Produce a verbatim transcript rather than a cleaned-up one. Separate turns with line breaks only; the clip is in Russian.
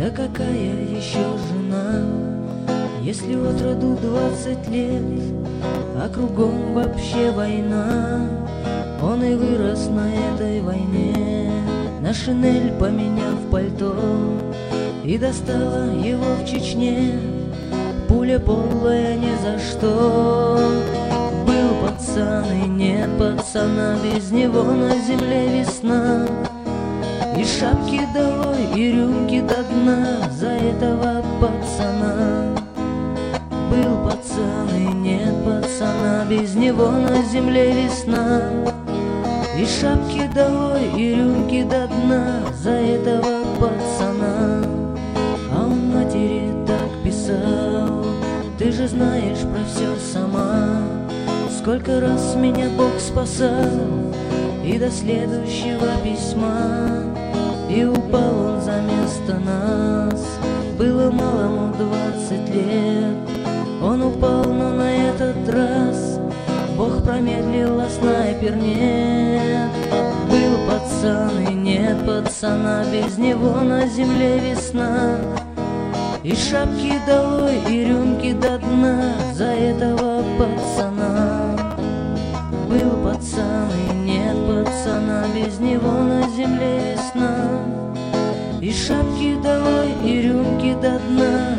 Да какая еще жена, если от роду двадцать лет, а кругом вообще война. Он и вырос на этой войне, на шинель поменяв пальто, и достала его в Чечне пуля полая ни за что. Был пацан и нет пацана, без него на земле весна. И шапки долой, и рюмки до дна за этого пацана. Был пацан и нет пацана, без него на земле весна. И шапки долой, и рюмки до дна за этого пацана. А он матери так писал: ты же знаешь про все сама, сколько раз меня Бог спасал. И до следующего письма, и упал он за место нас. Было малому двадцать лет, он упал, но на этот раз Бог промедлил, а снайпер нет. Был пацан и нет пацана, без него на земле весна. И шапки долой, и рюмки до дна за этого пацана. Был пацан и нет пацана, без него на земле весна. И шапки долой, и рюмки до дна